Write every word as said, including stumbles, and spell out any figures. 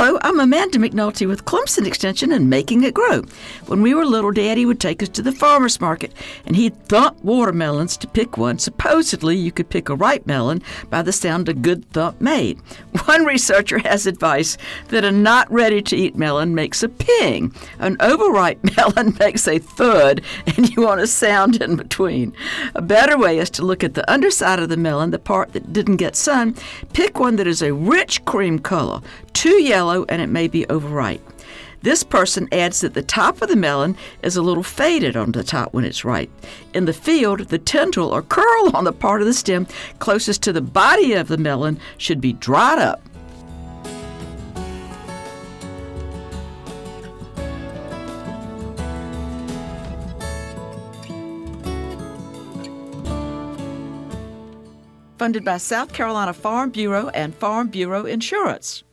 Hello, I'm Amanda McNulty with Clemson Extension and Making It Grow. When we were little, Daddy would take us to the farmer's market, and he'd thump watermelons to pick one. Supposedly, you could pick a ripe melon by the sound a good thump made. One researcher has advice that a not ready-to-eat melon makes a ping. An overripe melon makes a thud, and you want a sound in between. A better way is to look at the underside of the melon, the part that didn't get sun. Pick one that is a rich cream color, too yellow, and it may be overripe. This person adds that the top of the melon is a little faded on the top when it's ripe. In the field, the tendril or curl on the part of the stem closest to the body of the melon should be dried up. Funded by South Carolina Farm Bureau and Farm Bureau Insurance.